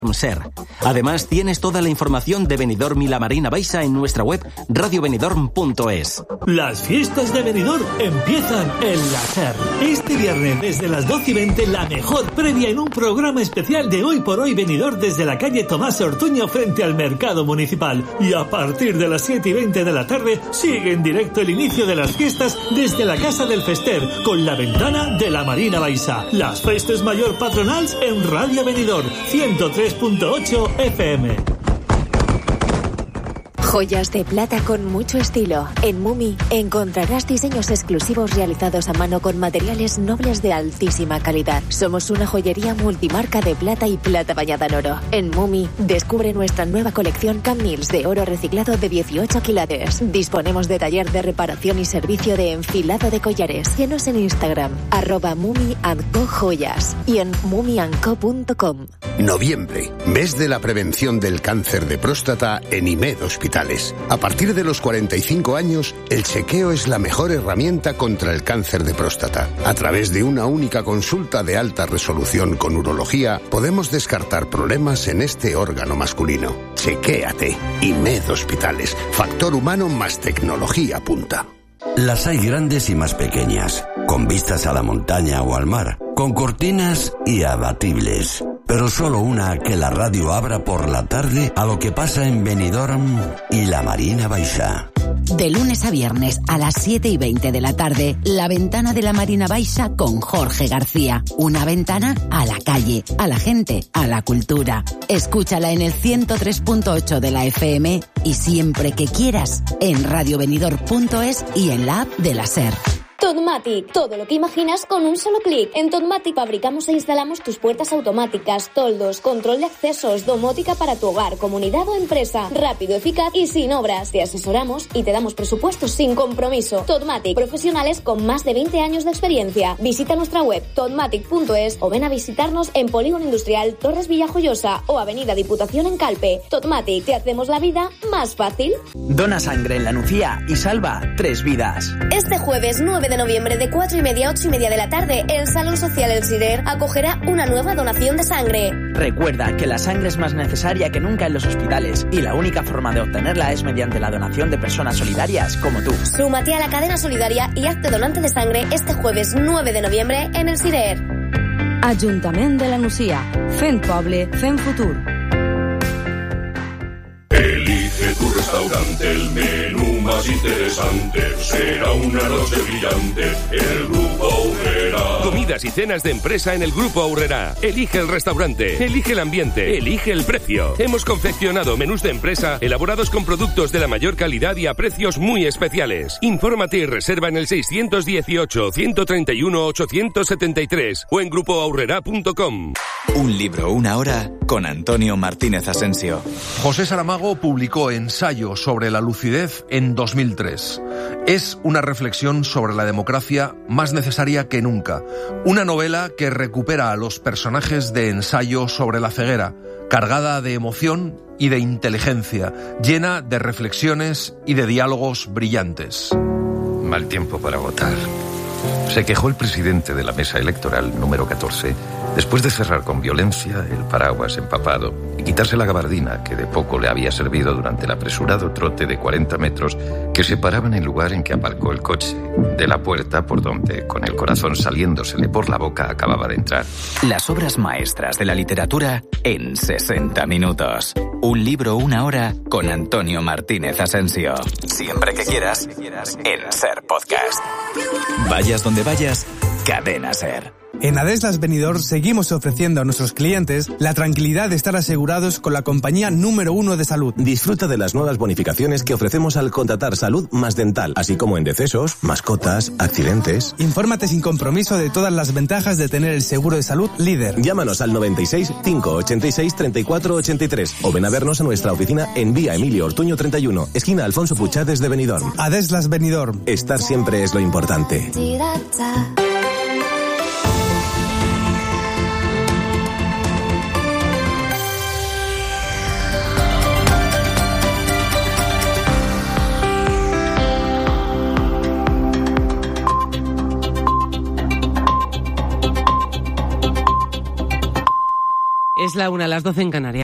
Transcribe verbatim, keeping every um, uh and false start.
Ser. Además, tienes toda la información de Benidorm y la Marina Baixa en nuestra web radio benidorm punto es. Las fiestas de Benidorm empiezan en la SER. Este viernes desde las doce y veinte, la mejor previa en un programa especial de Hoy por Hoy Benidorm desde la calle Tomás Ortuño frente al Mercado Municipal. Y a partir de las siete y veinte de la tarde sigue en directo el inicio de las fiestas desde la Casa del Fester con la ventana de la Marina Baixa. Las festes mayor patronals en Radio Benidorm ciento tres punto ocho F M. Joyas de plata con mucho estilo. En Mumi encontrarás diseños exclusivos realizados a mano con materiales nobles de altísima calidad. Somos una joyería multimarca de plata y plata bañada en oro. En Mumi descubre nuestra nueva colección Camils de oro reciclado de dieciocho quilates. Disponemos de taller de reparación y servicio de enfilado de collares. Síguenos en Instagram, arroba Mumi and Co Joyas y en mumi and co punto com. Noviembre, mes de la prevención del cáncer de próstata en I M E D Hospital. A partir de los cuarenta y cinco años, el chequeo es la mejor herramienta contra el cáncer de próstata. A través de una única consulta de alta resolución con urología, podemos descartar problemas en este órgano masculino. Chequéate. I M E D Hospitales. Factor humano más tecnología punta. Las hay grandes y más pequeñas, con vistas a la montaña o al mar, con cortinas y abatibles. Pero solo una que la radio abra por la tarde a lo que pasa en Benidorm y la Marina Baixa. De lunes a viernes a las siete y veinte de la tarde, La Ventana de la Marina Baixa con Jorge García. Una ventana a la calle, a la gente, a la cultura. Escúchala en el ciento tres punto ocho de la F M y siempre que quieras en radio benidorm punto es y en la app de la SER. Totmatic, todo lo que imaginas con un solo clic. En Totmatic fabricamos e instalamos tus puertas automáticas, toldos, control de accesos, domótica para tu hogar, comunidad o empresa. Rápido, eficaz y sin obras. Te asesoramos y te damos presupuestos sin compromiso. Totmatic, profesionales con más de veinte años de experiencia. Visita nuestra web totmatic punto es o ven a visitarnos en Polígono Industrial Torres Villajoyosa o Avenida Diputación en Calpe. Totmatic, te hacemos la vida más fácil. Dona sangre en La Nucía y salva tres vidas. Este jueves nueve de noviembre de cuatro y media a ocho y media de la tarde, el Salón Social El Sirer acogerá una nueva donación de sangre. Recuerda que la sangre es más necesaria que nunca en los hospitales y la única forma de obtenerla es mediante la donación de personas solidarias como tú. Súmate a la cadena solidaria y hazte donante de sangre este jueves nueve de noviembre en El Sirer. Ajuntament de la Nucía. Fent poble, fent futur. Elige tu restaurante, el menú más interesante. Será una noche brillante, el Grupo Aurrera. Comidas y cenas de empresa en el Grupo Aurrera. Elige el restaurante, elige el ambiente, elige el precio. Hemos confeccionado menús de empresa elaborados con productos de la mayor calidad y a precios muy especiales. Infórmate y reserva en el seiscientos dieciocho, ciento treinta y uno, ochocientos setenta y tres o en grupo aurrera punto com. Un libro, una hora, con Antonio Martínez Asensio. José Saramago publicó Ensayo sobre la lucidez en dos mil tres. Es una reflexión sobre la democracia más necesaria que nunca. Una novela que recupera a los personajes de Ensayo sobre la ceguera, cargada de emoción y de inteligencia, llena de reflexiones y de diálogos brillantes. Mal tiempo para votar. Se quejó el presidente de la mesa electoral número catorce después de cerrar con violencia el paraguas empapado y quitarse la gabardina que de poco le había servido durante el apresurado trote de cuarenta metros que separaban el lugar en que aparcó el coche de la puerta por donde, con el corazón saliéndosele por la boca, acababa de entrar. Las obras maestras de la literatura en sesenta minutos. Un libro, una hora, con Antonio Martínez Asensio. Siempre que quieras, en SER Podcast. Vayas donde vayas, Cadena SER. En Adeslas Benidorm seguimos ofreciendo a nuestros clientes la tranquilidad de estar asegurados con la compañía número uno de salud. Disfruta de las nuevas bonificaciones que ofrecemos al contratar salud más dental, así como en decesos, mascotas, accidentes. Infórmate sin compromiso de todas las ventajas de tener el seguro de salud líder. Llámanos al noventa y seis, cinco ochenta y seis, treinta y cuatro ochenta y tres o ven a vernos a nuestra oficina en Vía Emilio Ortuño treinta y uno, esquina Alfonso Puchades de Benidorm. Adeslas Benidorm. Estar siempre es lo importante. Es la la una, las doce en Canarias.